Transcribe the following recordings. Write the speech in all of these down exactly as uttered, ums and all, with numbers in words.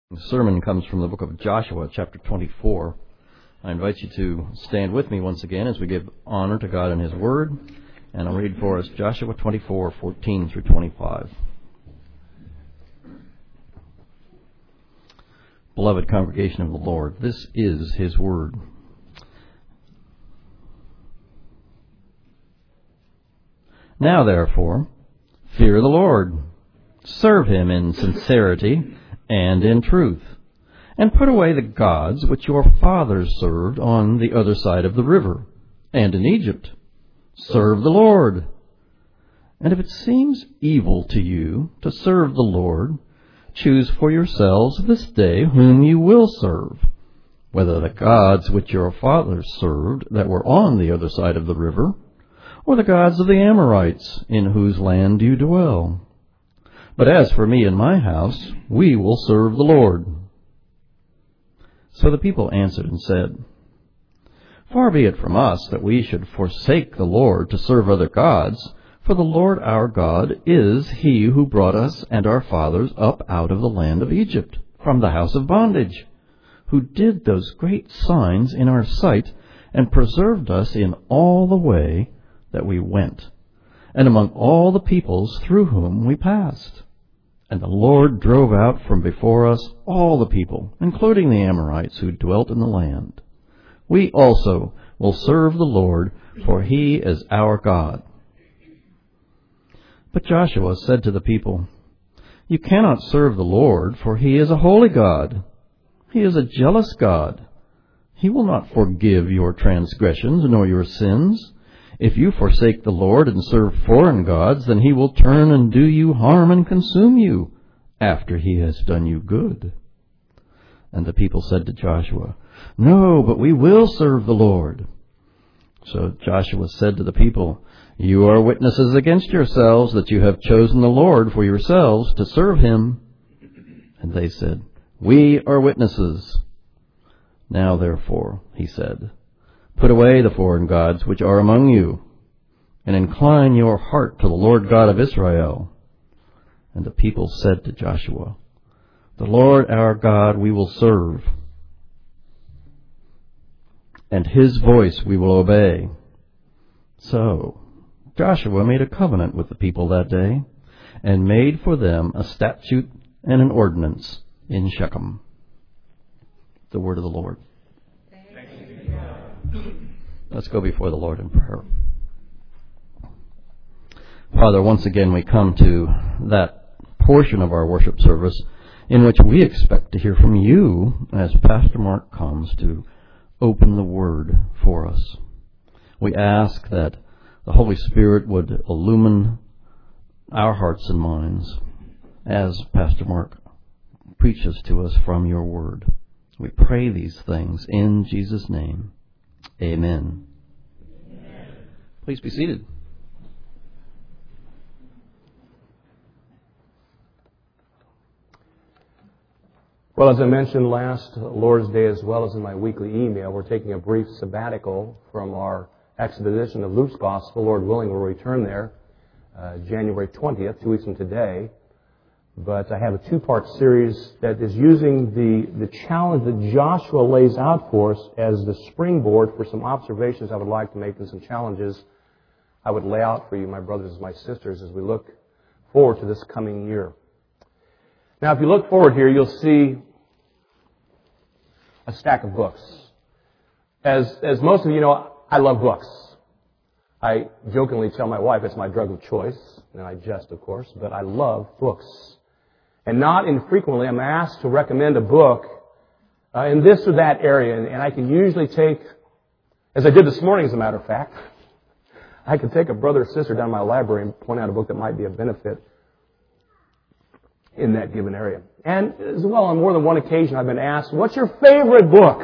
The sermon comes from the book of Joshua, chapter twenty-four. I invite you to stand with me once again as we give honor to God and His Word. And I'll read for us Joshua twenty-four, fourteen through twenty-five. Beloved congregation of the Lord, this is His Word. Now therefore, fear the Lord. Serve Him in sincerity and in truth, and put away the gods which your fathers served on the other side of the river, and in Egypt. Serve the Lord. And if it seems evil to you to serve the Lord, choose for yourselves this day whom you will serve, whether the gods which your fathers served that were on the other side of the river, or the gods of the Amorites in whose land you dwell. But as for me and my house, we will serve the Lord. So the people answered and said, Far be it from us that we should forsake the Lord to serve other gods, for the Lord our God is He who brought us and our fathers up out of the land of Egypt, from the house of bondage, who did those great signs in our sight, and preserved us in all the way that we went, and among all the peoples through whom we passed. And the Lord drove out from before us all the people, including the Amorites who dwelt in the land. We also will serve the Lord, for He is our God. But Joshua said to the people, You cannot serve the Lord, for He is a holy God. He is a jealous God. He will not forgive your transgressions nor your sins. If you forsake the Lord and serve foreign gods, then He will turn and do you harm and consume you after He has done you good. And the people said to Joshua, No, but we will serve the Lord. So Joshua said to the people, You are witnesses against yourselves that you have chosen the Lord for yourselves to serve Him. And they said, We are witnesses. Now therefore, he said, Put away the foreign gods which are among you, and incline your heart to the Lord God of Israel. And the people said to Joshua, The Lord our God we will serve, and His voice we will obey. So Joshua made a covenant with the people that day, and made for them a statute and an ordinance in Shechem. The word of the Lord. Let's go before the Lord in prayer. Father, once again we come to that portion of our worship service in which we expect to hear from you as Pastor Mark comes to open the Word for us. We ask that the Holy Spirit would illumine our hearts and minds as Pastor Mark preaches to us from your Word. We pray these things in Jesus' name. Amen. Amen. Please be seated. Well, as I mentioned last Lord's Day, as well as in my weekly email, we're taking a brief sabbatical from our exposition of Luke's Gospel. Lord willing, we'll return there uh, January twentieth, two weeks from today. But I have a two-part series that is using the, the challenge that Joshua lays out for us as the springboard for some observations I would like to make and some challenges I would lay out for you, my brothers and my sisters, as we look forward to this coming year. Now, if you look forward here, you'll see a stack of books. As, as most of you know, I love books. I jokingly tell my wife it's my drug of choice, and I jest, of course, but I love books. And not infrequently, I'm asked to recommend a book uh, in this or that area. And, and I can usually take, as I did this morning, as a matter of fact, I could take a brother or sister down to my library and point out a book that might be of benefit in that given area. And as well, on more than one occasion, I've been asked, what's your favorite book?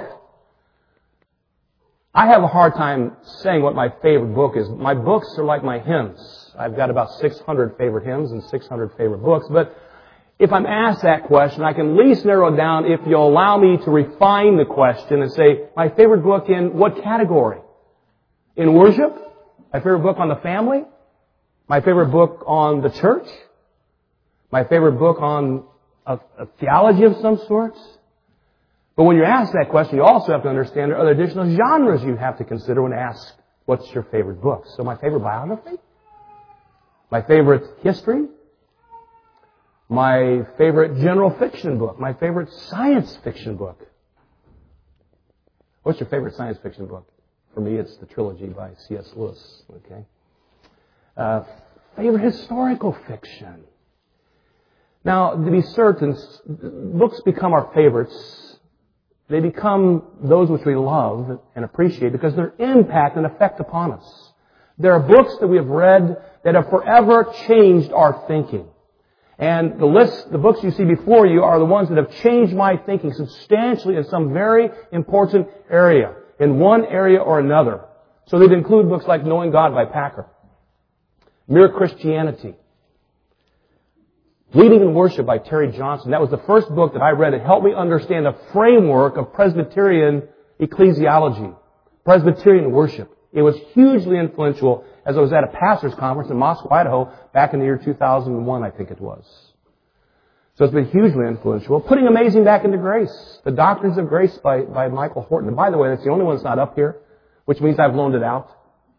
I have a hard time saying what my favorite book is. My books are like my hymns. I've got about six hundred favorite hymns and six hundred favorite books, but if I'm asked that question, I can at least narrow it down if you'll allow me to refine the question and say, my favorite book in what category? In worship? My favorite book on the family? My favorite book on the church? My favorite book on a, a theology of some sort? But when you're asked that question, you also have to understand there are other additional genres you have to consider when asked, what's your favorite book? So my favorite biography? My favorite history? My favorite general fiction book? My favorite science fiction book? What's your favorite science fiction book? For me, it's the trilogy by C S Lewis. Okay. Uh, favorite historical fiction? Now, to be certain, books become our favorites. They become those which we love and appreciate because their impact and effect upon us. There are books that we have read that have forever changed our thinking. And the list, the books you see before you are the ones that have changed my thinking substantially in some very important area, in one area or another. So they'd include books like Knowing God by Packer, Mere Christianity, Leading in Worship by Terry Johnson. That was the first book that I read. It helped me understand the framework of Presbyterian ecclesiology, Presbyterian worship. It was hugely influential as I was at a pastor's conference in Moscow, Idaho, back in the year two thousand one, I think it was. So it's been hugely influential. Putting Amazing Back into Grace, The Doctrines of Grace by, by Michael Horton. And by the way, that's the only one that's not up here, which means I've loaned it out.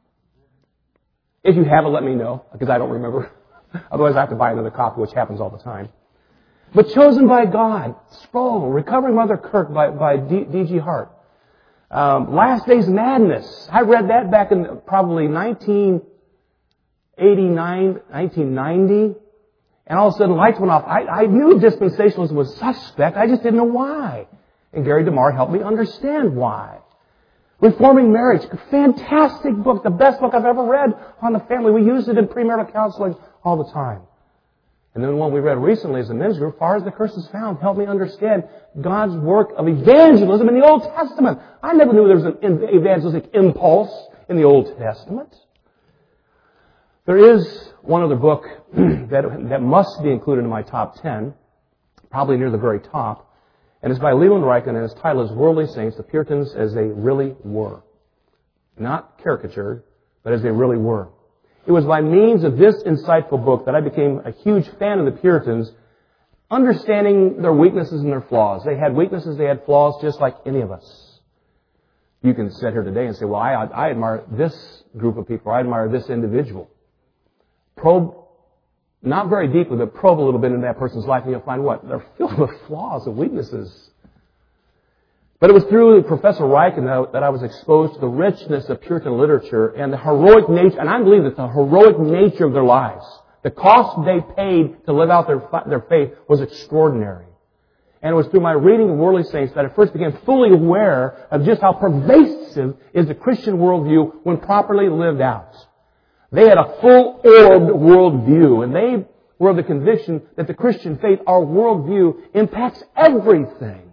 If you have it, let me know, because I don't remember. Otherwise, I have to buy another copy, which happens all the time. But Chosen by God, Sproul, Recovering Mother Kirk by, by D G Hart. Um, Last Days Madness. I read that back in probably nineteen eighty-nine, nineteen ninety. And all of a sudden, lights went off. I, I knew dispensationalism was suspect. I just didn't know why. And Gary DeMar helped me understand why. Reforming Marriage. Fantastic book. The best book I've ever read on the family. We use it in premarital counseling all the time. And then one we read recently as a men's group, Far as the Curse is Found, helped me understand God's work of evangelism in the Old Testament. I never knew there was an evangelistic impulse in the Old Testament. There is one other book that, that must be included in my top ten, probably near the very top, and it's by Leland Ryken, and its title is Worldly Saints, the Puritans as They Really Were. Not caricatured, but as they really were. It was by means of this insightful book that I became a huge fan of the Puritans, understanding their weaknesses and their flaws. They had weaknesses, they had flaws, just like any of us. You can sit here today and say, well, I, I admire this group of people, or I admire this individual. Probe, not very deeply, but probe a little bit into that person's life, and you'll find what? They're filled with flaws and weaknesses. But it was through Professor Ryken that I was exposed to the richness of Puritan literature and the heroic nature, and I believe that the heroic nature of their lives, the cost they paid to live out their, their faith was extraordinary. And it was through my reading of Worldly Saints that I first became fully aware of just how pervasive is the Christian worldview when properly lived out. They had a full-orbed worldview, and they were of the conviction that the Christian faith, our worldview, impacts everything.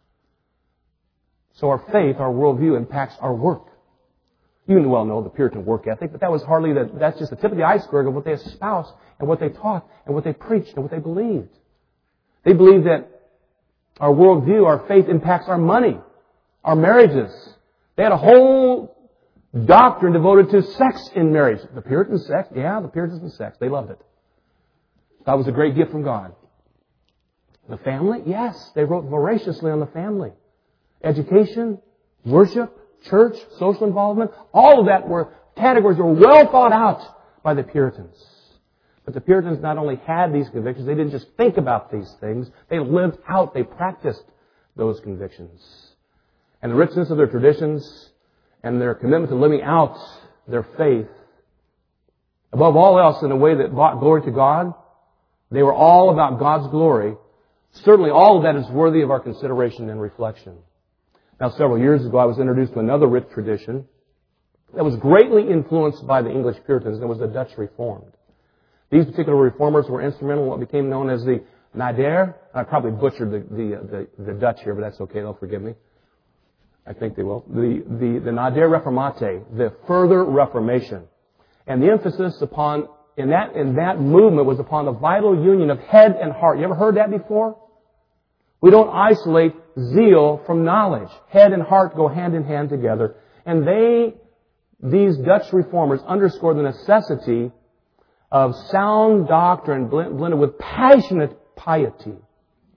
So our faith, our worldview, impacts our work. You well know the Puritan work ethic, but that was hardly the, that's just the tip of the iceberg of what they espoused and what they taught and what they preached and what they believed. They believed that our worldview, our faith impacts our money, our marriages. They had a whole doctrine devoted to sex in marriage. The Puritan sex, yeah, the Puritans and sex. They loved it. That was a great gift from God. The family, yes, they wrote voraciously on the family. Education, worship, church, social involvement, all of that were categories that were well thought out by the Puritans. But the Puritans not only had these convictions, they didn't just think about these things, they lived out, they practiced those convictions. And the richness of their traditions and their commitment to living out their faith, above all else in a way that brought glory to God, they were all about God's glory. Certainly all of that is worthy of our consideration and reflection. Now, several years ago, I was introduced to another rich tradition that was greatly influenced by the English Puritans, and it was the Dutch Reformed. These particular reformers were instrumental in what became known as the Nader. I probably butchered the, the, the, the Dutch here, but that's okay. They'll forgive me. I think they will. The, the, the Nader Reformate, the further Reformation. And the emphasis upon, in that, in that movement was upon the vital union of head and heart. You ever heard that before? We don't isolate zeal from knowledge. Head and heart go hand in hand together. And they, these Dutch reformers, underscored the necessity of sound doctrine blended with passionate piety.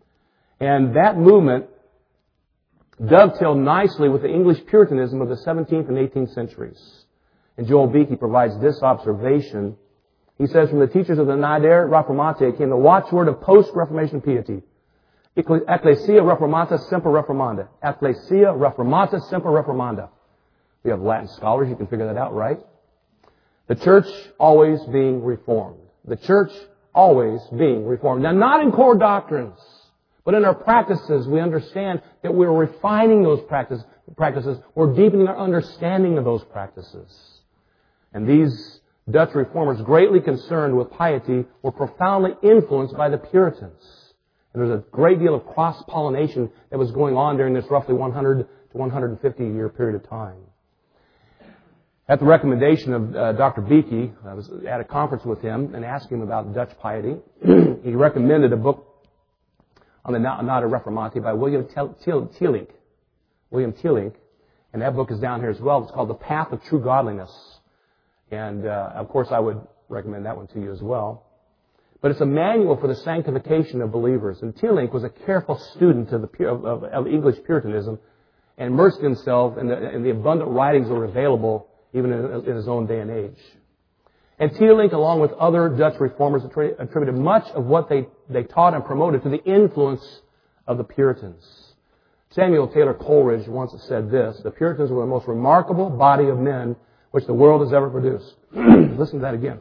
And that movement dovetailed nicely with the English Puritanism of the seventeenth and eighteenth centuries. And Joel Beeke provides this observation. He says, from the teachers of the Nader Reformate came the watchword of post-Reformation piety. Ecclesia Reformata Semper Reformanda. Ecclesia Reformata Semper Reformanda. We have Latin scholars, you can figure that out, right? The church always being reformed. The church always being reformed. Now, not in core doctrines, but in our practices, we understand that we're refining those practice, practices. We're deepening our understanding of those practices. And these Dutch reformers, greatly concerned with piety, were profoundly influenced by the Puritans. And there's a great deal of cross-pollination that was going on during this roughly one hundred to one hundred fifty year period of time. At the recommendation of uh, Doctor Beeke, I was at a conference with him and asked him about Dutch piety. He recommended a book on the Nader Reformate by William Teelink. William Teelink. And that book is down here as well. It's called The Path of True Godliness. And, uh, of course, I would recommend that one to you as well. But it's a manual for the sanctification of believers. And Teelink was a careful student of, the, of, of, of English Puritanism and immersed himself in the, in the abundant writings that were available even in, in his own day and age. And Teelink, along with other Dutch reformers, attributed much of what they, they taught and promoted to the influence of the Puritans. Samuel Taylor Coleridge once said this: the Puritans were the most remarkable body of men which the world has ever produced. Listen to that again.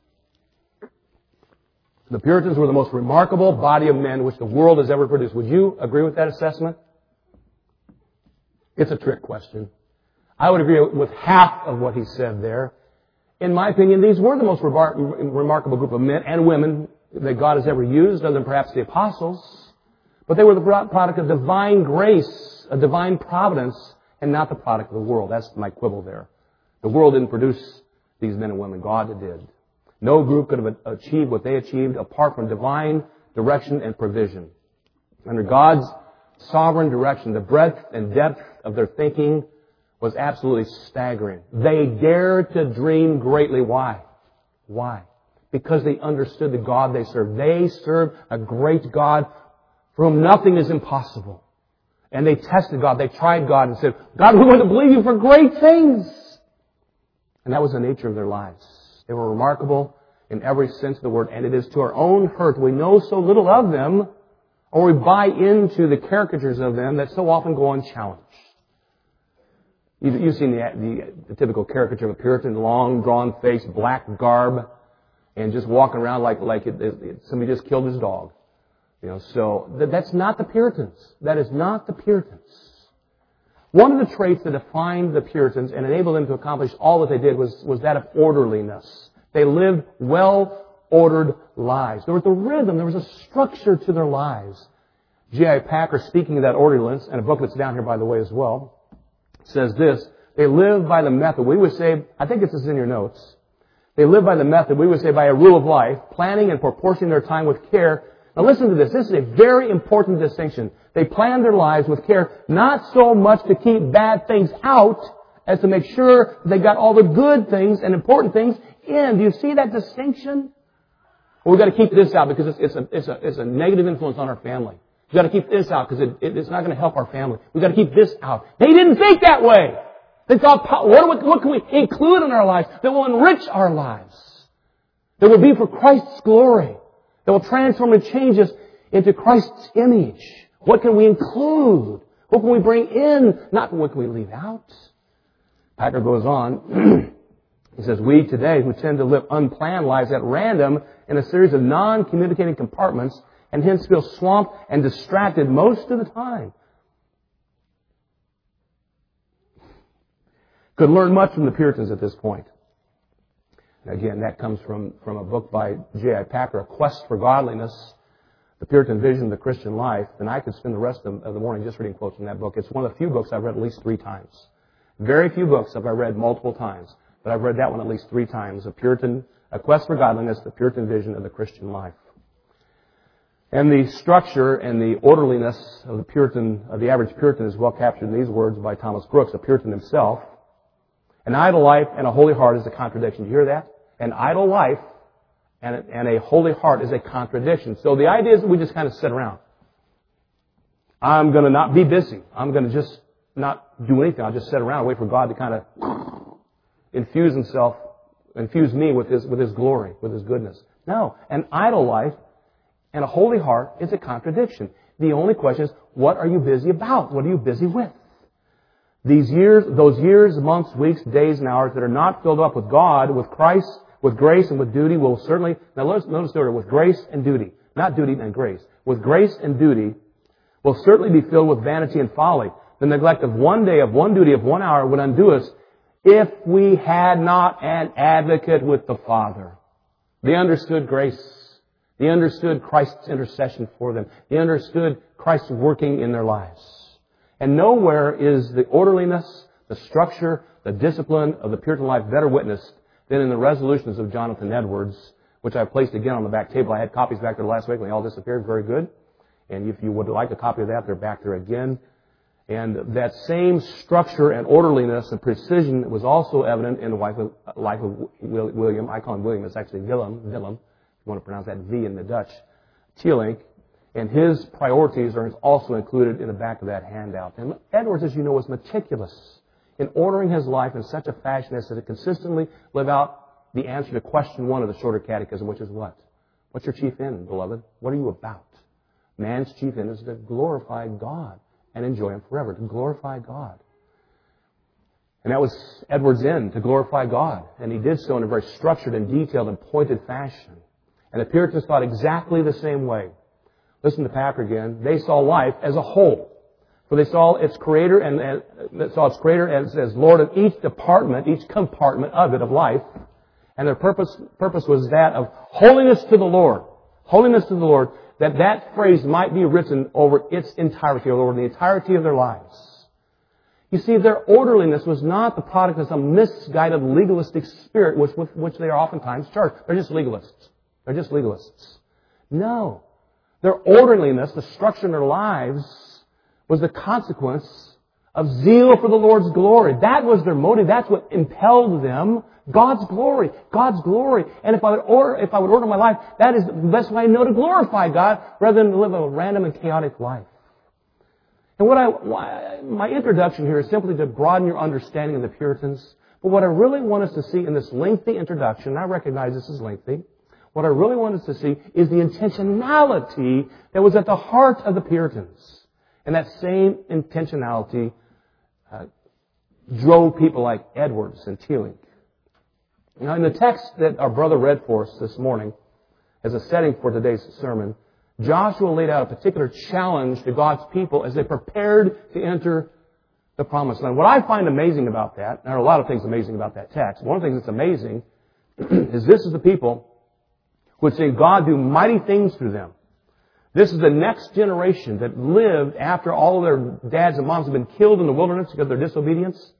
The Puritans were the most remarkable body of men which the world has ever produced. Would you agree with that assessment? It's a trick question. I would agree with half of what he said there. In my opinion, these were the most remar- remarkable group of men and women that God has ever used, other than perhaps the apostles. But they were the product of divine grace, a divine providence, and not the product of the world. That's my quibble there. The world didn't produce these men and women. God did. No group could have achieved what they achieved apart from divine direction and provision. Under God's sovereign direction, the breadth and depth of their thinking was absolutely staggering. They dared to dream greatly. Why? Why? Because they understood the God they served. They served a great God for whom nothing is impossible. And they tested God. They tried God and said, God, we want to believe you for great things. And that was the nature of their lives. They were remarkable in every sense of the word. And it is to our own hurt we know so little of them, or we buy into the caricatures of them that so often go unchallenged. You've, you've seen the, the, the typical caricature of a Puritan, long, drawn face, black garb, and just walking around like, like it, it, it, somebody just killed his dog. You know, so th- that's not the Puritans. That is not the Puritans. One of the traits that defined the Puritans and enabled them to accomplish all that they did was, was that of orderliness. They lived well-ordered lives. There was a rhythm. There was a structure to their lives. J I Packer, speaking of that orderliness, and a book that's down here, by the way, as well, says this: they live by the method. We would say, I think this is in your notes. They live by the method, we would say, by a rule of life, planning and proportioning their time with care. Now listen to this. This is a very important distinction. They plan their lives with care, not so much to keep bad things out as to make sure they got all the good things and important things in. Do you see that distinction? Well, we've got to keep this out because it's, it's, a, it's, a, it's a negative influence on our family. We've got to keep this out because it, it, it's not going to help our family. We've got to keep this out. They didn't think that way. They thought, what, what can we include in our lives that will enrich our lives? That will be for Christ's glory. That will transform and change us into Christ's image. What can we include? What can we bring in? Not what can we leave out? Packer goes on. He says, we today who tend to live unplanned lives at random in a series of non-communicating compartments and hence feel swamped and distracted most of the time, could learn much from the Puritans at this point. Again, that comes from, from a book by J I Packer, A Quest for Godliness, The Puritan Vision of the Christian Life. And I could spend the rest of the morning just reading quotes from that book. It's one of the few books I've read at least three times. Very few books have I read multiple times, but I've read that one at least three times. A Puritan, A Quest for Godliness, The Puritan Vision of the Christian Life. And the structure and the orderliness of the Puritan, of the average Puritan is well captured in these words by Thomas Brooks, a Puritan himself. An idle life and a holy heart is a contradiction. Do you hear that? An idle life and a, and a holy heart is a contradiction. So the idea is that we just kind of sit around. I'm going to not be busy. I'm going to just not do anything. I'll just sit around and wait for God to kind of infuse Himself, infuse me with His, with His glory, with His goodness. No. An idle life and a holy heart is a contradiction. The only question is, what are you busy about? What are you busy with? These years, those years, months, weeks, days, and hours that are not filled up with God, with Christ, with grace and with duty will certainly, now notice, notice the order, with grace and duty. Not duty and grace. With grace and duty will certainly be filled with vanity and folly. The neglect of one day, of one duty, of one hour would undo us if we had not an advocate with the Father. They understood grace. They understood Christ's intercession for them. They understood Christ working in their lives. And nowhere is the orderliness, the structure, the discipline of the Puritan life better witnessed than in the resolutions of Jonathan Edwards, which I placed again on the back table. I had copies back there last week and they all disappeared. Very good. And if you would like a copy of that, they're back there again. And that same structure and orderliness and precision was also evident in the life of, life of William. I call him William. It's actually Willem. Willem. If you want to pronounce that V in the Dutch. Teelink. And his priorities are also included in the back of that handout. And Edwards, as you know, was meticulous in ordering his life in such a fashion as to consistently live out the answer to question one of the Shorter Catechism, which is what? What's your chief end, beloved? What are you about? Man's chief end is to glorify God and enjoy Him forever, to glorify God. And that was Edwards' end, to glorify God. And he did so in a very structured and detailed and pointed fashion. And the Puritans thought exactly the same way. Listen to Packer again. They saw life as a whole. For they saw its creator and, and saw its creator as, as Lord of each department, each compartment of it, of life. And their purpose, purpose was that of holiness to the Lord. Holiness to the Lord. That that phrase might be written over its entirety, or over the entirety of their lives. You see, their orderliness was not the product of some misguided legalistic spirit with, with which they are oftentimes charged. They're just legalists. They're just legalists. No. Their orderliness, the structure in their lives, was the consequence of zeal for the Lord's glory. That was their motive. That's what impelled them. God's glory. God's glory. And if I would order, if I would order my life, that is the best way I know to glorify God rather than to live a random and chaotic life. And what I, why, my introduction here is simply to broaden your understanding of the Puritans. But what I really want us to see in this lengthy introduction, and I recognize this is lengthy, what I really want us to see is the intentionality that was at the heart of the Puritans. And that same intentionality uh, drove people like Edwards and Teelink. Now, in the text that our brother read for us this morning, as a setting for today's sermon, Joshua laid out a particular challenge to God's people as they prepared to enter the Promised Land. What I find amazing about that, and there are a lot of things amazing about that text, one of the things that's amazing is this is the people who would see God do mighty things through them. This is the next generation that lived after all of their dads and moms have been killed in the wilderness because of their disobedience.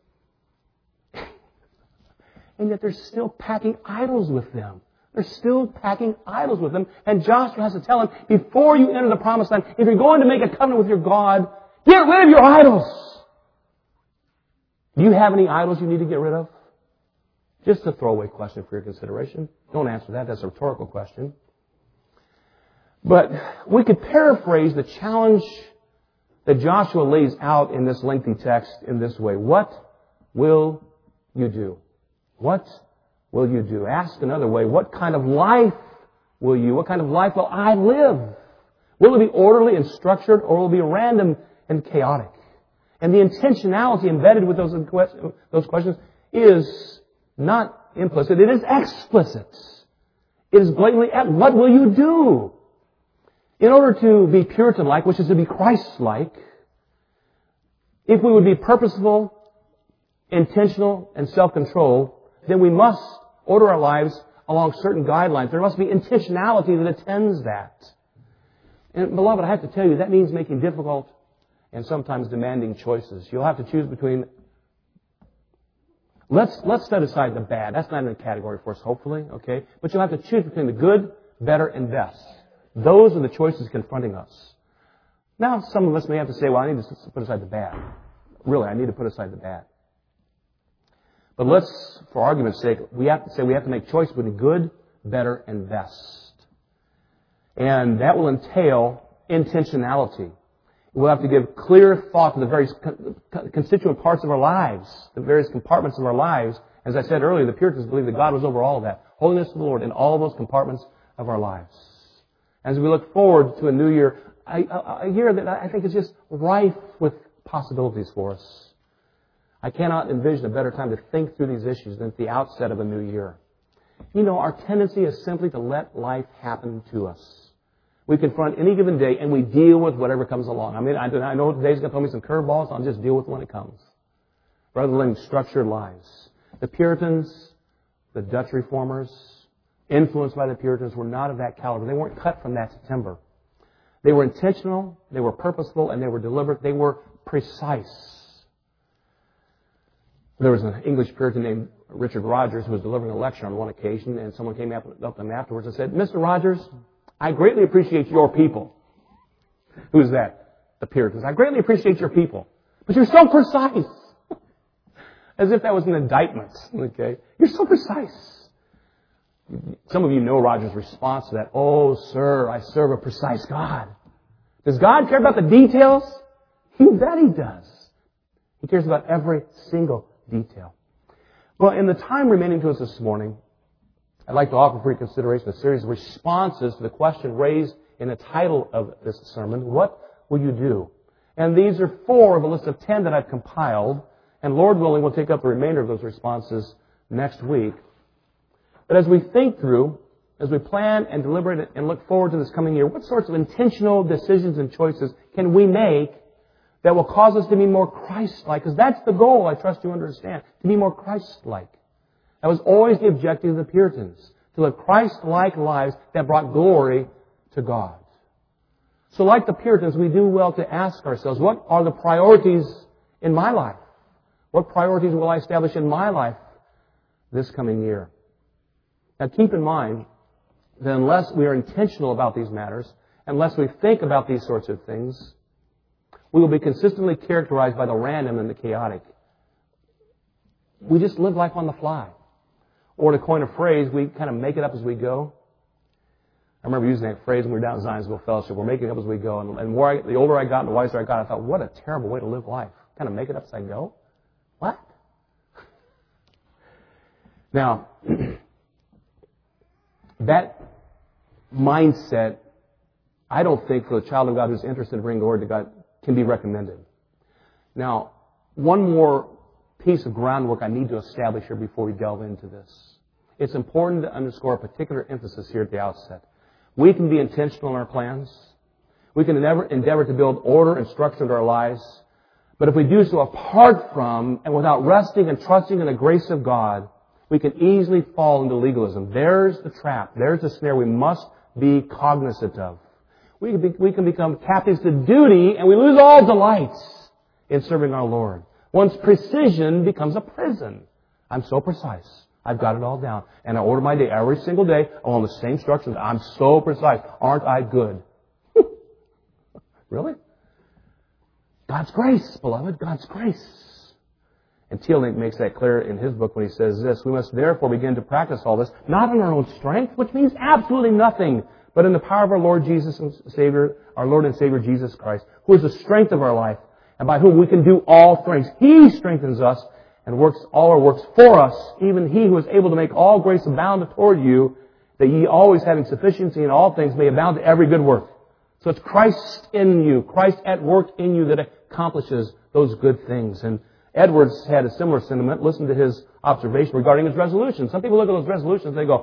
And yet they're still packing idols with them. They're still packing idols with them. And Joshua has to tell them, before you enter the Promised Land, if you're going to make a covenant with your God, get rid of your idols. Do you have any idols you need to get rid of? Just a throwaway question for your consideration. Don't answer that. That's a rhetorical question. But we could paraphrase the challenge that Joshua lays out in this lengthy text in this way. What will you do? What will you do? Ask another way. What kind of life will you? What kind of life will I live? Will it be orderly and structured, or will it be random and chaotic? And the intentionality embedded with those those questions is not implicit. It is explicit. It is blatantly, what will you do? In order to be Puritan-like, which is to be Christ-like, if we would be purposeful, intentional, and self-controlled, then we must order our lives along certain guidelines. There must be intentionality that attends that. And beloved, I have to tell you, that means making difficult and sometimes demanding choices. You'll have to choose between... Let's, let's set aside the bad. That's not in a category for us, hopefully, okay? But you'll have to choose between the good, better, and best. Those are the choices confronting us. Now, some of us may have to say, well, I need to put aside the bad. Really, I need to put aside the bad. But let's, for argument's sake, we have to say we have to make choices between good, better, and best. And that will entail intentionality. We'll have to give clear thought to the various constituent parts of our lives, the various compartments of our lives. As I said earlier, the Puritans believed that God was over all of that. Holiness to the Lord in all of those compartments of our lives. As we look forward to a new year, a, a, a year that I think is just rife with possibilities for us. I cannot envision a better time to think through these issues than at the outset of a new year. You know, our tendency is simply to let life happen to us. We confront any given day and we deal with whatever comes along. I mean, I, I know today's going to throw me some curveballs. I'll just deal with when it comes. Rather than living structured lives. The Puritans, the Dutch Reformers, influenced by the Puritans, were not of that caliber. They weren't cut from that timber. They were intentional, they were purposeful, and they were deliberate. They were precise. There was an English Puritan named Richard Rogers who was delivering a lecture on one occasion, and someone came up, up to him afterwards and said, Mister Rogers, I greatly appreciate your people. Who's that? The Puritans. I greatly appreciate your people. But you're so precise. As if that was an indictment. Okay? You're so precise. Some of you know Rogers' response to that. Oh, sir, I serve a precise God. Does God care about the details? You bet He does. He cares about every single detail. Well, in the time remaining to us this morning, I'd like to offer for your consideration a series of responses to the question raised in the title of this sermon, what will you do? And these are four of a list of ten that I've compiled, and Lord willing, we'll take up the remainder of those responses next week. But as we think through, as we plan and deliberate and look forward to this coming year, what sorts of intentional decisions and choices can we make that will cause us to be more Christ-like? Because that's the goal, I trust you understand, to be more Christ-like. That was always the objective of the Puritans, to live Christ-like lives that brought glory to God. So like the Puritans, we do well to ask ourselves, what are the priorities in my life? What priorities will I establish in my life this coming year? Now keep in mind that unless we are intentional about these matters, unless we think about these sorts of things, we will be consistently characterized by the random and the chaotic. We just live life on the fly. Or to coin a phrase, we kind of make it up as we go. I remember using that phrase when we were down at Zionsville Fellowship. We're making it up as we go. And, and more I, the older I got and the wiser I got, I thought, what a terrible way to live life. Kind of make it up as I go? What? Now, that mindset, I don't think for a child of God who's interested in bringing glory to God, can be recommended. Now, one more piece of groundwork I need to establish here before we delve into this. It's important to underscore a particular emphasis here at the outset. We can be intentional in our plans. We can endeavor, endeavor to build order and structure into our lives. But if we do so apart from and without resting and trusting in the grace of God, we can easily fall into legalism. There's the trap. There's the snare we must be cognizant of. We can, be, we can become captives to duty and we lose all delights in serving our Lord. One's precision becomes a prison. I'm so precise. I've got it all down. And I order my day every single day along the same instructions. I'm so precise. Aren't I good? Really? God's grace, beloved. God's grace. And Teelink makes that clear in his book when he says this, we must therefore begin to practice all this, not in our own strength, which means absolutely nothing, but in the power of our Lord Jesus and Savior, our Lord and Savior Jesus Christ, who is the strength of our life, and by whom we can do all things. He strengthens us and works all our works for us, even He who is able to make all grace abound toward you, that ye always having sufficiency in all things may abound to every good work. So it's Christ in you, Christ at work in you that accomplishes those good things. And Edwards had a similar sentiment. Listen to his observation regarding his resolutions. Some people look at those resolutions and they go,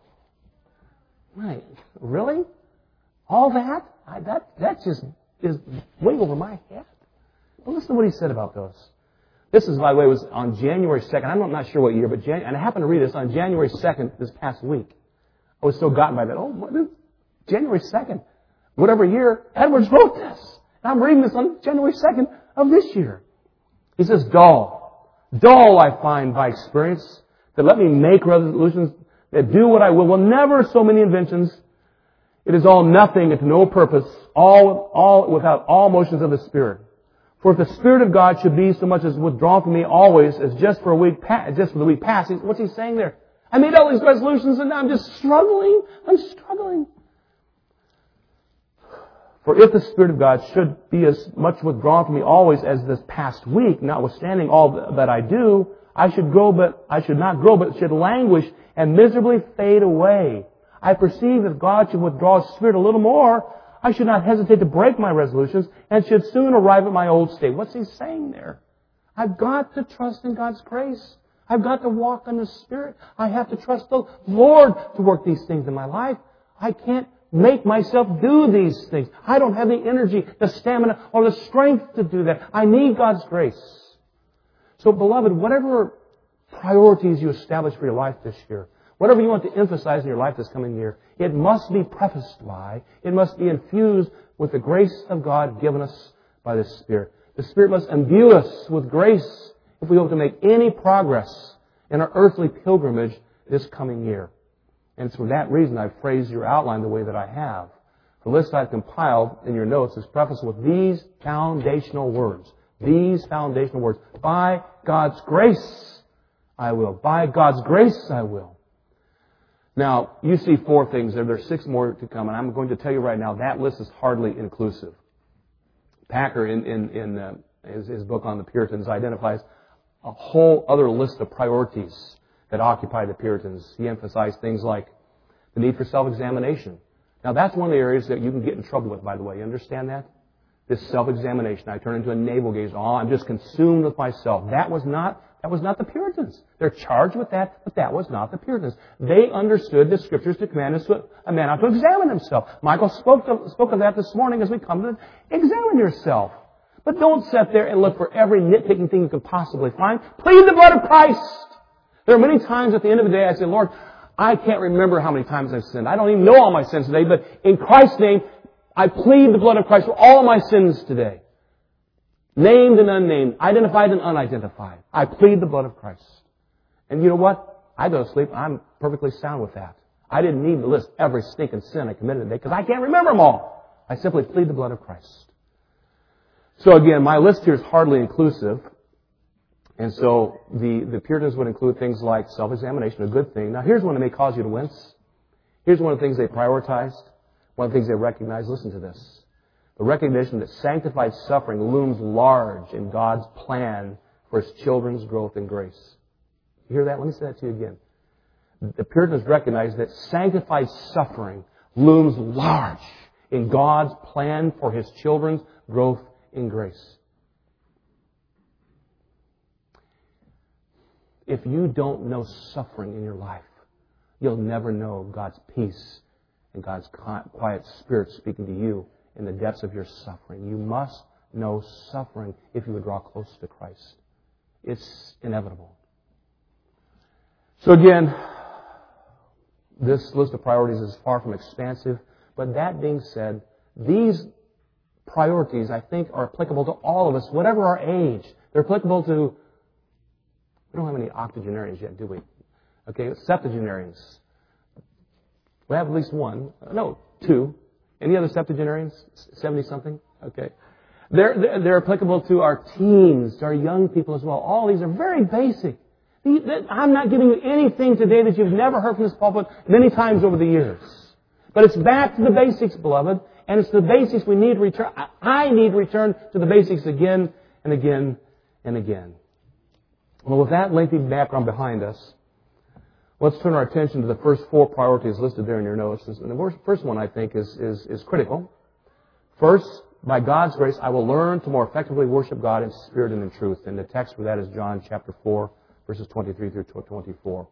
right, really? All that? I, that that just is way over my head. Well, listen to what he said about those. This is, by the way, was on January second. I'm not sure what year, but Jan- and I happened to read this on January second this past week. I was so gotten by that. Oh, what is January second? Whatever year, Edwards wrote this. And I'm reading this on January second of this year. He says, dull. Dull I find by experience that let me make resolutions that do what I will. Well, never so many inventions. It is all nothing and to no purpose, all, all without all motions of the Spirit. For if the Spirit of God should be so much as withdrawn from me always as just for a week, pa- just for the week past, what's he saying there? I made all these resolutions and now I'm just struggling. I'm struggling. For if the Spirit of God should be as much withdrawn from me always as this past week, notwithstanding all that I do, I should grow, but I should not grow, but should languish and miserably fade away. I perceive if God should withdraw His Spirit a little more, I should not hesitate to break my resolutions and should soon arrive at my old state. What's he saying there? I've got to trust in God's grace. I've got to walk in the Spirit. I have to trust the Lord to work these things in my life. I can't make myself do these things. I don't have the energy, the stamina, or the strength to do that. I need God's grace. So, beloved, whatever priorities you establish for your life this year, whatever you want to emphasize in your life this coming year, it must be prefaced by, it must be infused with the grace of God given us by the Spirit. The Spirit must imbue us with grace if we hope to make any progress in our earthly pilgrimage this coming year. And it's for that reason I've phrased your outline the way that I have. The list I've compiled in your notes is prefaced with these foundational words. These foundational words. By God's grace, I will. By God's grace, I will. Now, you see four things there. There's six more to come, and I'm going to tell you right now, that list is hardly inclusive. Packer, in, in, in uh, his, his book on the Puritans, identifies a whole other list of priorities that occupy the Puritans. He emphasized things like the need for self-examination. Now, that's one of the areas that you can get in trouble with, by the way. You understand that? This self-examination. I turn into a navel-gazer. Oh, I'm just consumed with myself. That was not That was not the Puritans. They're charged with that, but that was not the Puritans. They understood the Scriptures to command us, a man ought to examine himself. Michael spoke of, spoke of that this morning as we come to examine yourself. But don't sit there and look for every nitpicking thing you can possibly find. Plead the blood of Christ. There are many times at the end of the day I say, Lord, I can't remember how many times I've sinned. I don't even know all my sins today, but in Christ's name, I plead the blood of Christ for all my sins today. Named and unnamed, identified and unidentified. I plead the blood of Christ. And you know what? I go to sleep. I'm perfectly sound with that. I didn't need to list every stinking sin I committed today because I can't remember them all. I simply plead the blood of Christ. So again, my list here is hardly inclusive. And so the, the Puritans would include things like self-examination, a good thing. Now here's one that may cause you to wince. Here's one of the things they prioritized. One of the things they recognized. Listen to this. The recognition that sanctified suffering looms large in God's plan for His children's growth in grace. You hear that? Let me say that to you again. The Puritans recognized that sanctified suffering looms large in God's plan for His children's growth in grace. If you don't know suffering in your life, you'll never know God's peace and God's quiet Spirit speaking to you in the depths of your suffering. You must know suffering if you would draw close to Christ. It's inevitable. So again, this list of priorities is far from expansive, but that being said, these priorities, I think, are applicable to all of us, whatever our age. They're applicable to, we don't have any octogenarians yet, do we? Okay, septuagenarians. We have at least one. No, two. Any other septuagenarians? seventy-something? Okay. They're, they're, they're applicable to our teens, to our young people as well. All these are very basic. I'm not giving you anything today that you've never heard from this pulpit many times over the years. But it's back to the basics, beloved. And it's the basics we need to return. I need to return to the basics again and again and again. Well, with that lengthy background behind us, let's turn our attention to the first four priorities listed there in your notes. And the first one, I think, is, is, is critical. First, by God's grace, I will learn to more effectively worship God in spirit and in truth. And the text for that is John chapter four, verses twenty-three through twenty-four.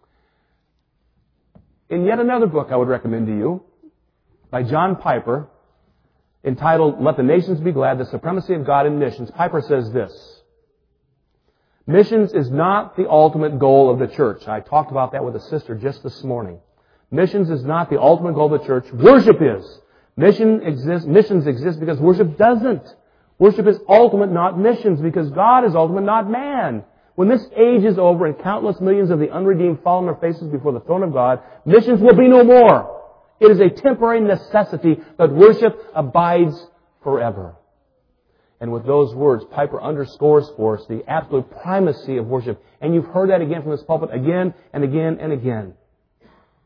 In yet another book I would recommend to you, by John Piper, entitled Let the Nations Be Glad, The Supremacy of God in Missions, Piper says this: missions is not the ultimate goal of the church. I talked about that with a sister just this morning. Missions is not the ultimate goal of the church. Worship is. Mission exists, missions exist because worship doesn't. Worship is ultimate, not missions, because God is ultimate, not man. When this age is over and countless millions of the unredeemed fall on their faces before the throne of God, missions will be no more. It is a temporary necessity, but worship abides forever. And with those words, Piper underscores for us the absolute primacy of worship. And you've heard that again from this pulpit again and again and again.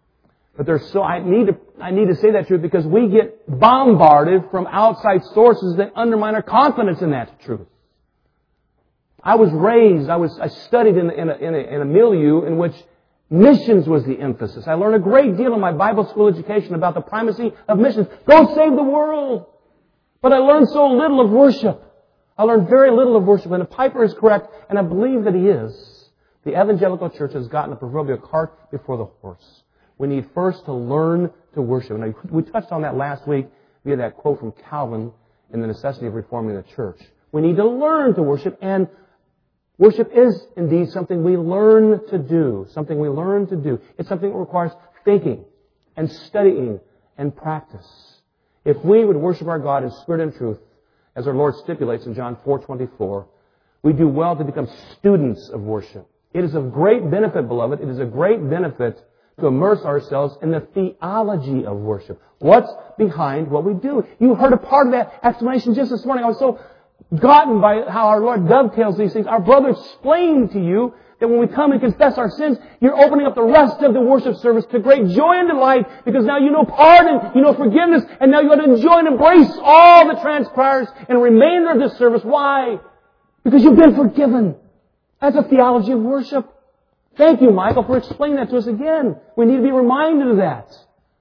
But there's so, I need to, I need to say that truth because we get bombarded from outside sources that undermine our confidence in that truth. I was raised, I was, I studied in, in, a, in, a, in a milieu in which missions was the emphasis. I learned a great deal in my Bible school education about the primacy of missions. Go save the world! But I learned so little of worship. I learned very little of worship. And if Piper is correct, and I believe that he is, the evangelical church has gotten the proverbial cart before the horse. We need first to learn to worship. And we touched on that last week via that quote from Calvin in The Necessity of Reforming the Church. We need to learn to worship, and worship is indeed something we learn to do. Something we learn to do. It's something that requires thinking and studying and practice. If we would worship our God in spirit and truth, as our Lord stipulates in John four twenty-four, we do well to become students of worship. It is of great benefit, beloved. It is a great benefit to immerse ourselves in the theology of worship. What's behind what we do? You heard a part of that explanation just this morning. I was so gotten by how our Lord dovetails these things. Our brother explained to you that when we come and confess our sins, you're opening up the rest of the worship service to great joy and delight because now you know pardon, you know forgiveness, and now you ought to enjoy and embrace all that transpires in the remainder of this service. Why? Because you've been forgiven. That's a theology of worship. Thank you, Michael, for explaining that to us again. We need to be reminded of that.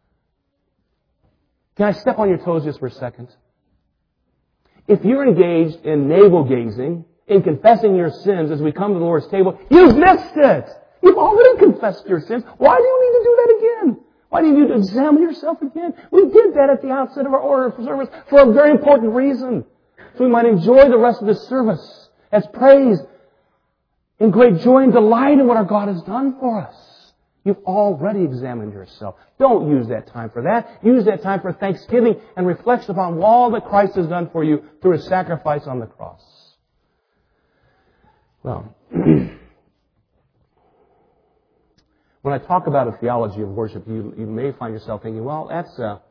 Can I step on your toes just for a second? If you're engaged in navel-gazing, in confessing your sins as we come to the Lord's table, you've missed it. You've already confessed your sins. Why do you need to do that again? Why do you need to examine yourself again? We did that at the outset of our order of service for a very important reason. So we might enjoy the rest of this service as praise in great joy and delight in what our God has done for us. You've already examined yourself. Don't use that time for that. Use that time for thanksgiving and reflection upon all that Christ has done for you through His sacrifice on the cross. Well, when I talk about a theology of worship, you, you may find yourself thinking, well, that's uh,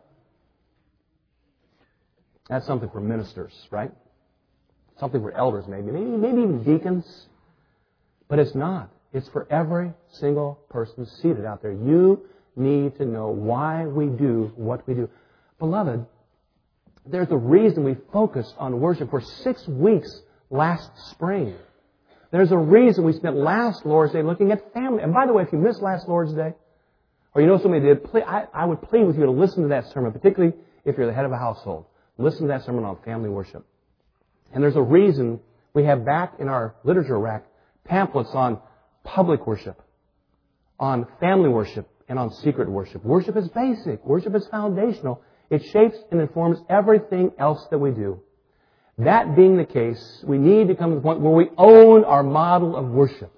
that's something for ministers, right? Something for elders, maybe. Maybe, maybe even deacons. But it's not. It's for every single person seated out there. You need to know why we do what we do. Beloved, there's a reason we focused on worship for six weeks last spring. There's a reason we spent last Lord's Day looking at family. And by the way, if you missed last Lord's Day, or you know somebody did, I, I would plead with you to listen to that sermon, particularly if you're the head of a household. Listen to that sermon on family worship. And there's a reason we have back in our literature rack pamphlets on public worship, on family worship, and on secret worship. Worship is basic. Worship is foundational. It shapes and informs everything else that we do. That being the case, we need to come to the point where we own our model of worship.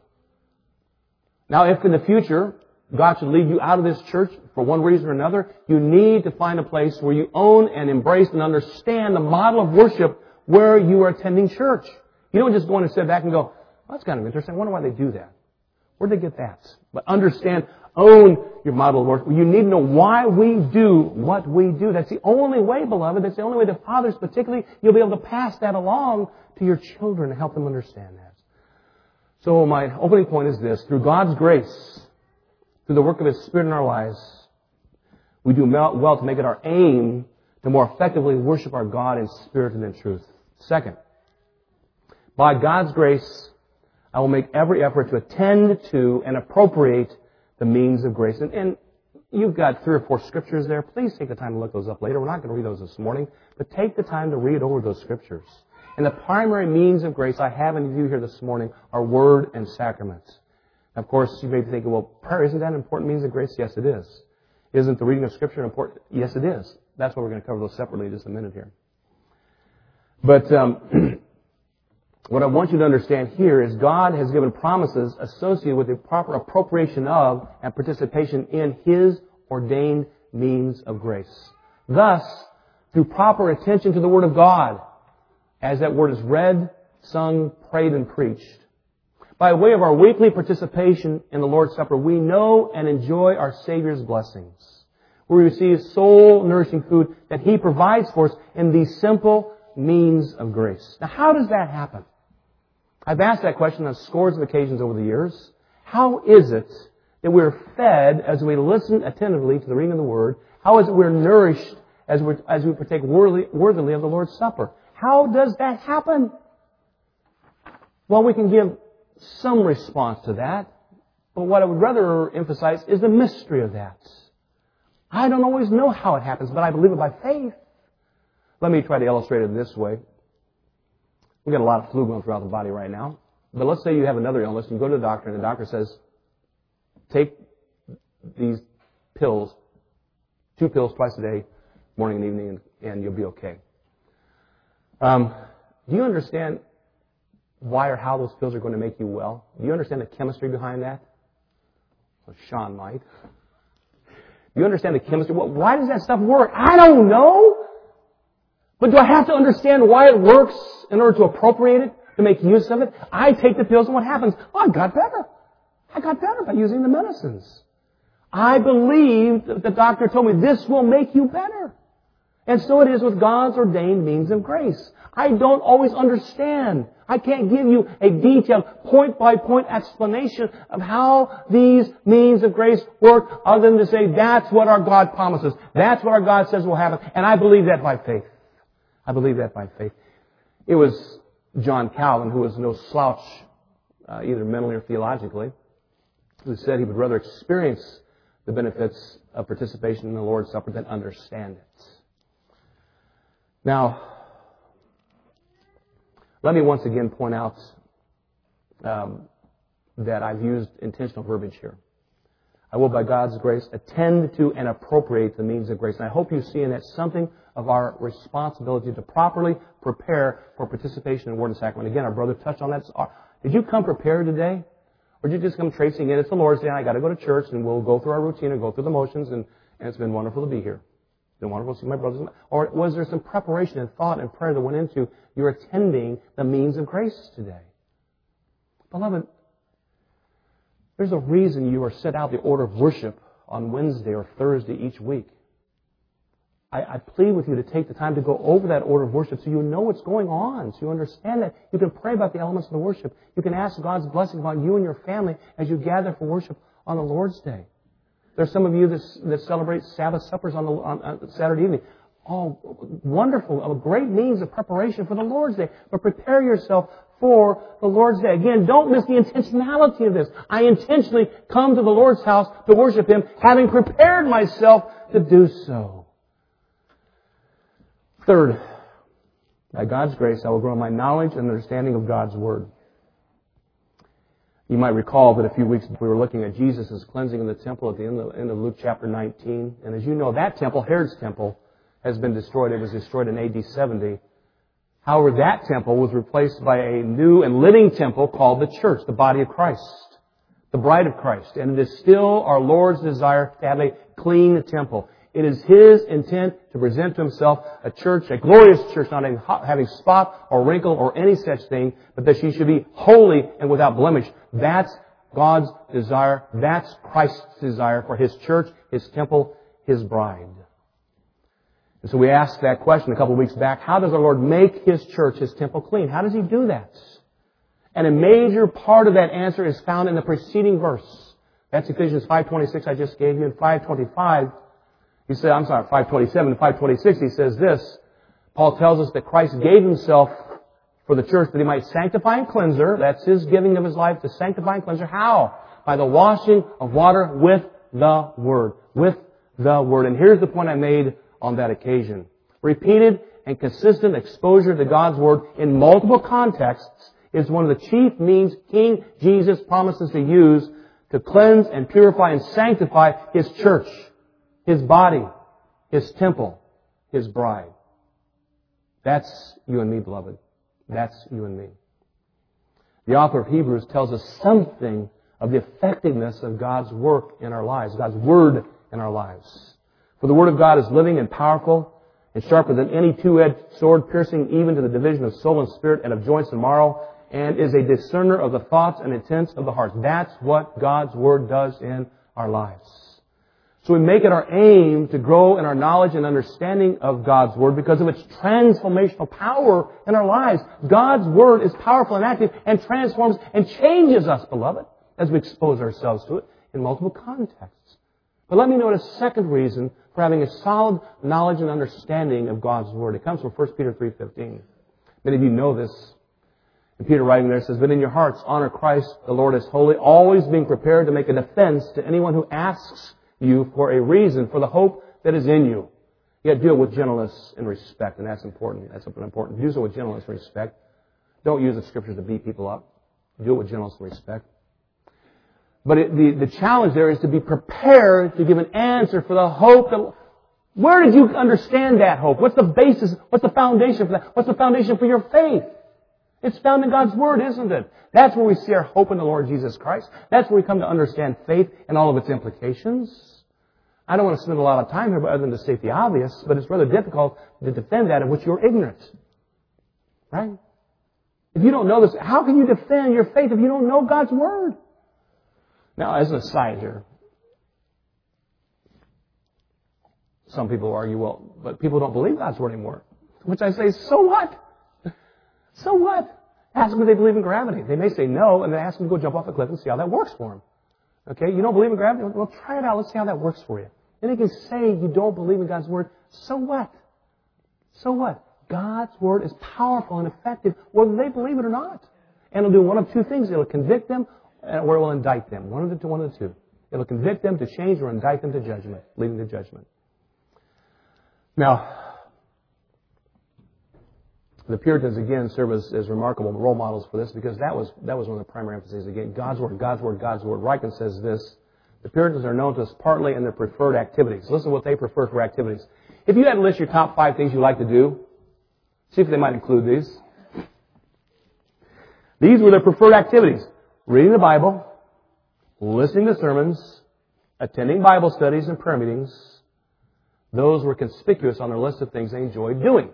Now, if in the future God should lead you out of this church for one reason or another, you need to find a place where you own and embrace and understand the model of worship where you are attending church. You don't just go in and sit back and go, well, that's kind of interesting. I wonder why they do that. Where'd they get that? But understand, own your model of worship. You need to know why we do what we do. That's the only way, beloved. That's the only way that fathers, particularly, you'll be able to pass that along to your children and help them understand that. So my opening point is this. Through God's grace, through the work of His Spirit in our lives, we do well to make it our aim to more effectively worship our God in spirit and in truth. Second, by God's grace, I will make every effort to attend to and appropriate the means of grace. And, and you've got three or four scriptures there. Please take the time to look those up later. We're not going to read those this morning, but take the time to read over those scriptures. And the primary means of grace I have in view here this morning are word and sacrament. Of course, you may be thinking, well, prayer, isn't that an important means of grace? Yes, it is. Isn't the reading of Scripture important? Yes, it is. That's why we're going to cover those separately in just a minute here. But um, what I want you to understand here is God has given promises associated with the proper appropriation of and participation in His ordained means of grace. Thus, through proper attention to the Word of God, as that Word is read, sung, prayed, and preached, by way of our weekly participation in the Lord's Supper, we know and enjoy our Savior's blessings. We receive soul-nourishing food that He provides for us in these simple means of grace. Now, how does that happen? I've asked that question on scores of occasions over the years. How is it that we're fed as we listen attentively to the reading of the Word? How is it we're nourished as we as we partake worthily, worthily of the Lord's Supper? How does that happen? Well, we can give some response to that, but what I would rather emphasize is the mystery of that. I don't always know how it happens, but I believe it by faith. Let me try to illustrate it this way. We've got a lot of flu going throughout the body right now. But let's say you have another illness and you go to the doctor and the doctor says, take these pills, two pills twice a day, morning and evening, and, and you'll be okay. Um, do you understand why or how those pills are going to make you well? Do you understand the chemistry behind that? Well, Sean might. Do you understand the chemistry? Well, why does that stuff work? I don't know. But do I have to understand why it works in order to appropriate it, to make use of it? I take the pills and what happens? Oh, I got better. I got better by using the medicines. I believe that the doctor told me this will make you better. And so it is with God's ordained means of grace. I don't always understand. I can't give you a detailed point-by-point explanation of how these means of grace work other than to say that's what our God promises. That's what our God says will happen. And I believe that by faith. I believe that by faith. It was John Calvin, who was no slouch, uh, either mentally or theologically, who said he would rather experience the benefits of participation in the Lord's Supper than understand it. Now, let me once again point out um, that I've used intentional verbiage here. I will, by God's grace, attend to and appropriate the means of grace. And I hope you see in that something of our responsibility to properly prepare for participation in Word and Sacrament. Again, our brother touched on that. Did you come prepared today? Or did you just come tracing in? It's the Lord's Day, and I got to go to church, and we'll go through our routine and go through the motions, and, and it's been wonderful to be here. It's been wonderful to see my brothers. Or was there some preparation and thought and prayer that went into your attending the means of grace today? Beloved, there's a reason you are set out the order of worship on Wednesday or Thursday each week. I, I plead with you to take the time to go over that order of worship so you know what's going on, so you understand that. You can pray about the elements of the worship. You can ask God's blessing upon you and your family as you gather for worship on the Lord's Day. There's some of you that, that celebrate Sabbath suppers on, the, on, on Saturday evening. Oh, wonderful, a great means of preparation for the Lord's Day. But prepare yourself for the Lord's Day. Again, don't miss the intentionality of this. I intentionally come to the Lord's house to worship Him, having prepared myself to do so. Third, by God's grace, I will grow in my knowledge and understanding of God's Word. You might recall that a few weeks ago we were looking at Jesus' cleansing in the temple at the end of, end of Luke chapter nineteen. And as you know, that temple, Herod's temple, has been destroyed. It was destroyed in A D seventy. However, that temple was replaced by a new and living temple called the church, the body of Christ, the bride of Christ. And it is still our Lord's desire to have a clean temple. It is His intent to present to Himself a church, a glorious church, not having spot or wrinkle or any such thing, but that she should be holy and without blemish. That's God's desire. That's Christ's desire for His church, His temple, His bride. And so we asked that question a couple of weeks back. How does our Lord make His church, His temple clean? How does He do that? And a major part of that answer is found in the preceding verse. That's Ephesians five twenty-six I just gave you. In five twenty-five, he said, I'm sorry, five twenty-seven. In five twenty-six, he says this. Paul tells us that Christ gave Himself for the church that He might sanctify and cleanse her. That's His giving of His life to sanctify and cleanse her. How? By the washing of water with the Word. With the Word. And here's the point I made on that occasion. Repeated and consistent exposure to God's Word in multiple contexts is one of the chief means King Jesus promises to use to cleanse and purify and sanctify His church, His body, His temple, His bride. That's you and me, beloved. That's you and me. The author of Hebrews tells us something of the effectiveness of God's work in our lives, God's Word in our lives. For the Word of God is living and powerful and sharper than any two-edged sword, piercing even to the division of soul and spirit and of joints and marrow, and is a discerner of the thoughts and intents of the heart. That's what God's Word does in our lives. So we make it our aim to grow in our knowledge and understanding of God's Word because of its transformational power in our lives. God's Word is powerful and active and transforms and changes us, beloved, as we expose ourselves to it. in multiple contexts. But let me note a second reason for having a solid knowledge and understanding of God's Word. It comes from First Peter three fifteen. Many of you know this. And Peter writing there says, "But in your hearts honor Christ the Lord as holy, always being prepared to make a defense to anyone who asks you for a reason for the hope that is in you. Yet deal with gentleness and respect." And that's important. That's important. Do so with gentleness and respect. Don't use the Scriptures to beat people up. Do it with gentleness and respect. But it, the, the challenge there is to be prepared to give an answer for the hope that... Where did you understand that hope? What's the basis? What's the foundation for that? What's the foundation for your faith? It's found in God's Word, isn't it? That's where we see our hope in the Lord Jesus Christ. That's where we come to understand faith and all of its implications. I don't want to spend a lot of time here other than to state the obvious, but it's rather difficult to defend that of which you're ignorant. Right? If you don't know this, how can you defend your faith if you don't know God's Word? Now, as an aside here, some people argue, well, but people don't believe God's Word anymore. Which I say, so what? So what? Ask them if they believe in gravity. They may say no, and then ask them to go jump off a cliff and see how that works for them. Okay, you don't believe in gravity? Well, try it out. Let's see how that works for you. And they can say you don't believe in God's Word. So what? So what? God's Word is powerful and effective whether they believe it or not. And it'll do one of two things. It'll convict them or it will indict them. One of the two. One of the two. It'll convict them to change or indict them to judgment, leading to judgment. Now, the Puritans, again, serve as, as remarkable role models for this because that was that was one of the primary emphases. Again, God's Word, God's Word, God's Word. Ryken says this: the Puritans are known to us partly in their preferred activities. Listen to what they prefer for activities. If you had to list your top five things you like to do, see if they might include these. These were their preferred activities: reading the Bible, listening to sermons, attending Bible studies and prayer meetings. Those were conspicuous on their list of things they enjoyed doing.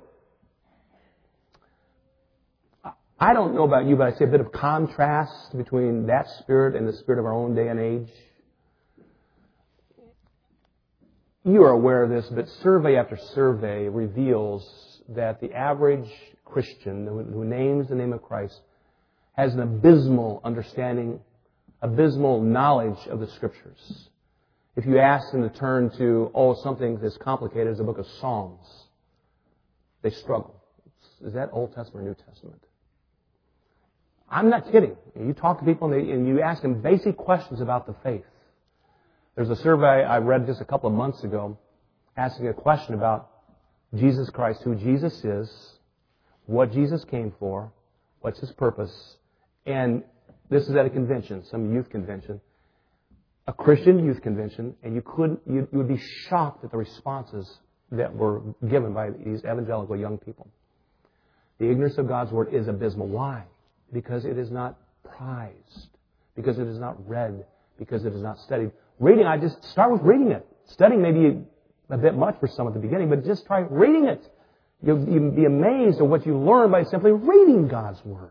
I don't know about you, but I see a bit of contrast between that spirit and the spirit of our own day and age. You are aware of this, but survey after survey reveals that the average Christian who names the name of Christ has an abysmal understanding, abysmal knowledge of the Scriptures. If you ask them to turn to, oh, something as complicated as the book of Psalms, they struggle. Is that Old Testament or New Testament? I'm not kidding. You talk to people and, they, and you ask them basic questions about the faith. There's a survey I read just a couple of months ago asking a question about Jesus Christ, who Jesus is, what Jesus came for, what's His purpose. And this is at a convention, some youth convention, a Christian youth convention, and you couldn't, you, you would be shocked at the responses that were given by these evangelical young people. The ignorance of God's Word is abysmal. Why? Because it is not prized. Because it is not read. Because it is not studied. Reading, I just start with reading it. Studying may be a bit much for some at the beginning, but just try reading it. You'll, you'll be amazed at what you learn by simply reading God's Word.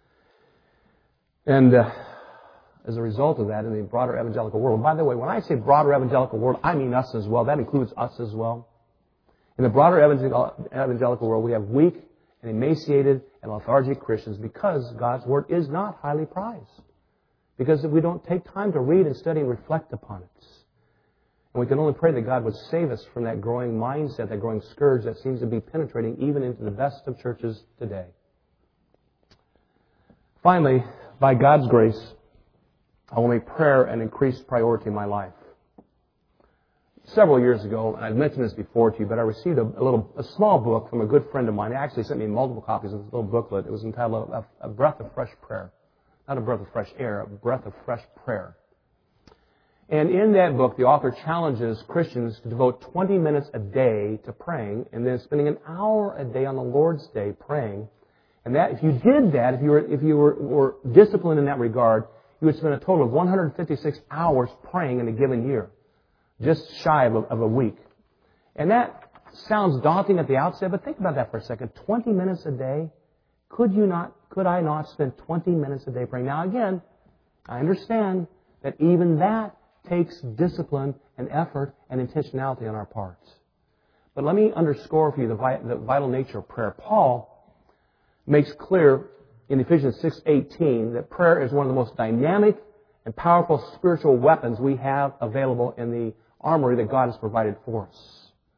And uh, as a result of that, in the broader evangelical world, by the way, when I say broader evangelical world, I mean us as well. That includes us as well. In the broader evangelical world, we have weak and emaciated and lethargic Christians because God's Word is not highly prized. Because we don't take time to read and study and reflect upon it. And we can only pray that God would save us from that growing mindset, that growing scourge that seems to be penetrating even into the best of churches today. Finally, by God's grace, I will make prayer an increased priority in my life. Several years ago, and I've mentioned this before to you, but I received a, a little, a small book from a good friend of mine. He actually sent me multiple copies of this little booklet. It was entitled A, a Breath of Fresh Prayer. Not a breath of fresh air, a breath of fresh prayer. And in that book, the author challenges Christians to devote twenty minutes a day to praying, and then spending an hour a day on the Lord's Day praying. And that, if you did that, if you were, if you were, were disciplined in that regard, you would spend a total of one hundred fifty-six hours praying in a given year. Just shy of a, of a week. And that sounds daunting at the outset, but think about that for a second. twenty minutes a day. Could you not, could I not spend twenty minutes a day praying? Now again, I understand that even that takes discipline and effort and intentionality on our parts. But let me underscore for you the, the vital nature of prayer. Paul makes clear in Ephesians six eighteen that prayer is one of the most dynamic and powerful spiritual weapons we have available in the armory that God has provided for us.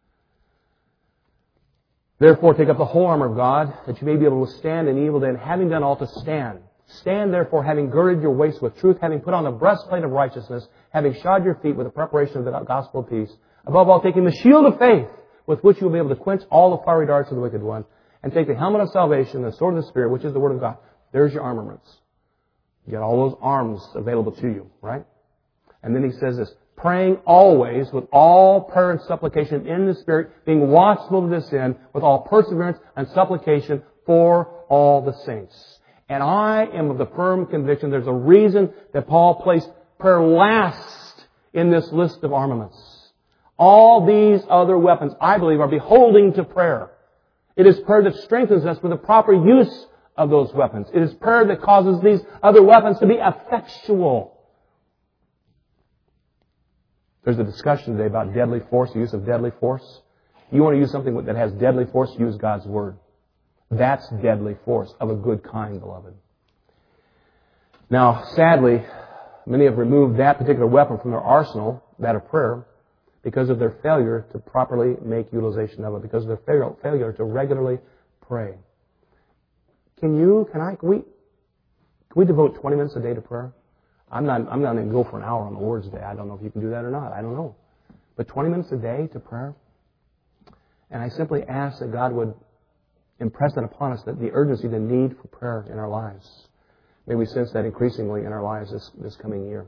Therefore, take up the whole armor of God, that you may be able to withstand an evil day, and having done all to stand. Stand therefore, having girded your waist with truth, having put on the breastplate of righteousness, having shod your feet with the preparation of the gospel of peace. Above all, taking the shield of faith, with which you will be able to quench all the fiery darts of the wicked one, and take the helmet of salvation, the sword of the Spirit, which is the word of God. There's your armaments. You get all those arms available to you, right? And then he says this, praying always with all prayer and supplication in the Spirit, being watchful to this end, with all perseverance and supplication for all the saints. And I am of the firm conviction there's a reason that Paul placed prayer last in this list of armaments. All these other weapons, I believe, are beholding to prayer. It is prayer that strengthens us for the proper use of those weapons. It is prayer that causes these other weapons to be effectual. There's a discussion today about deadly force, the use of deadly force. You want to use something that has deadly force, use God's Word. That's deadly force of a good kind, beloved. Now, sadly, many have removed that particular weapon from their arsenal, that of prayer, because of their failure to properly make utilization of it, because of their fail- failure to regularly pray. Can you, can I, can we, can we devote twenty minutes a day to prayer? I'm not, I'm not going to go for an hour on the Lord's Day. I don't know if you can do that or not. I don't know. But twenty minutes a day to prayer. And I simply ask that God would impress that upon us, that the urgency, the need for prayer in our lives. May we sense that increasingly in our lives this, this coming year.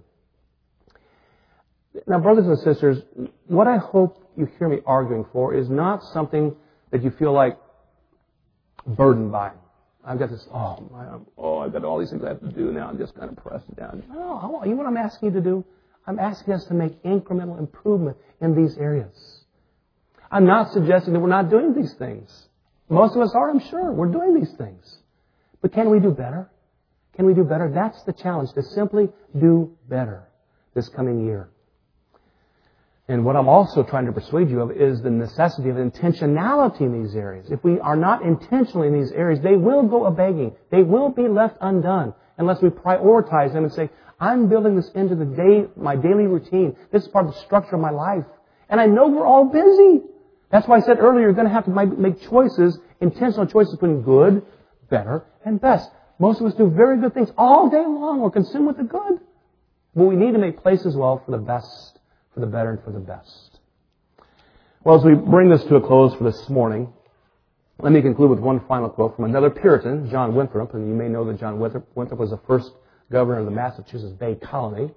Now, brothers and sisters, what I hope you hear me arguing for is not something that you feel like burdened by. I've got this, oh, my, oh, I've got all these things I have to do now. I'm just kind of pressed down. No, you know what I'm asking you to do? I'm asking us to make incremental improvement in these areas. I'm not suggesting that we're not doing these things. Most of us are, I'm sure. We're doing these things. But can we do better? Can we do better? That's the challenge, to simply do better this coming year. And what I'm also trying to persuade you of is the necessity of intentionality in these areas. If we are not intentional in these areas, they will go a-begging. They will be left undone unless we prioritize them and say, I'm building this into the day, my daily routine. This is part of the structure of my life. And I know we're all busy. That's why I said earlier, you're going to have to make choices, intentional choices between good, better, and best. Most of us do very good things all day long. We're consumed with the good. But we need to make place as well for the best, for the better, and for the best. Well, as we bring this to a close for this morning, let me conclude with one final quote from another Puritan, John Winthrop. And you may know that John Winthrop, Winthrop was the first governor of the Massachusetts Bay Colony.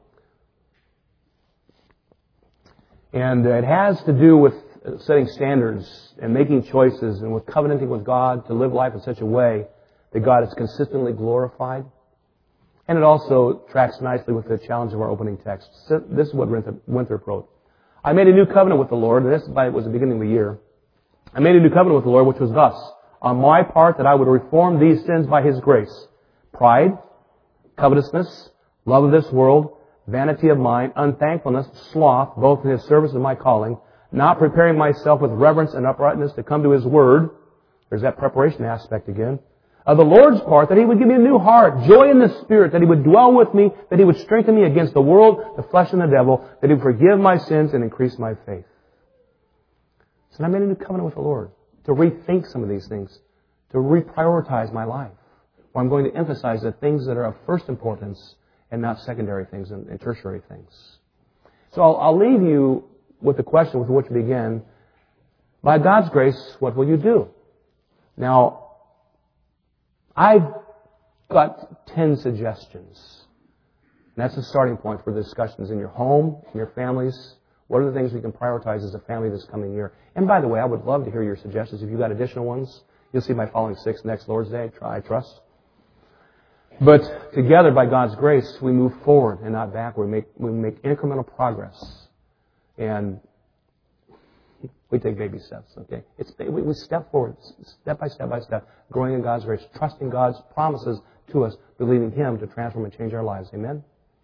And it has to do with setting standards and making choices and with covenanting with God to live life in such a way that God is consistently glorified. And it also tracks nicely with the challenge of our opening text. This is what Winthrop wrote. I made a new covenant with the Lord, and this was the beginning of the year. I made a new covenant with the Lord, which was thus: on my part, that I would reform these sins by His grace: pride, covetousness, love of this world, vanity of mind, unthankfulness, sloth, both in His service and my calling, not preparing myself with reverence and uprightness to come to His Word. There's that preparation aspect again. Of the Lord's part, that He would give me a new heart, joy in the Spirit, that He would dwell with me, that He would strengthen me against the world, the flesh, and the devil, that He would forgive my sins and increase my faith. So I made a new covenant with the Lord to rethink some of these things, to reprioritize my life, where I'm going to emphasize the things that are of first importance and not secondary things and, and tertiary things. So I'll, I'll leave you with the question with which we begin. By God's grace, what will you do? Now, I've got ten suggestions. And that's the starting point for the discussions in your home, in your families. What are the things we can prioritize as a family this coming year? And by the way, I would love to hear your suggestions. If you've got additional ones, you'll see my following six next Lord's Day, I trust. But together, by God's grace, we move forward and not backward. We make, we make incremental progress. And we take baby steps, okay? It's, we, we step forward, step by step by step, growing in God's grace, trusting God's promises to us, believing Him to transform and change our lives. Amen?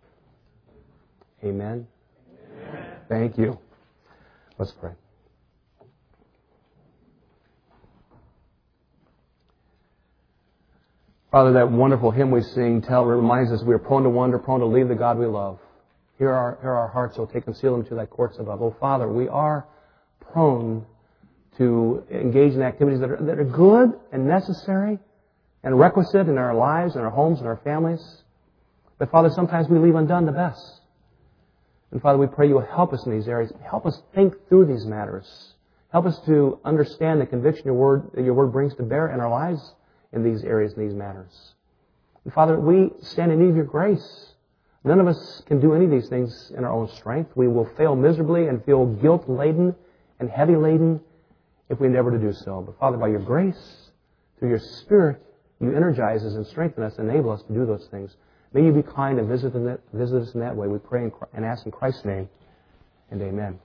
Amen? Amen. Thank you. Let's pray. Father, that wonderful hymn we sing tell, reminds us we are prone to wander, prone to leave the God we love. Here are, here are our hearts, O take and seal them to thy courts above. Oh, Father, we are prone to engage in activities that are, that are good and necessary and requisite in our lives, in our homes, in our families. But Father, sometimes we leave undone the best. And Father, we pray you will help us in these areas. Help us think through these matters. Help us to understand the conviction your word, that your word brings to bear in our lives in these areas, in these matters. And Father, we stand in need of your grace. None of us can do any of these things in our own strength. We will fail miserably and feel guilt-laden and heavy-laden if we endeavor to do so. But Father, by your grace, through your Spirit, you energize us and strengthen us and enable us to do those things. May you be kind and visit, visit us in that way. We pray and ask in Christ's name, and amen.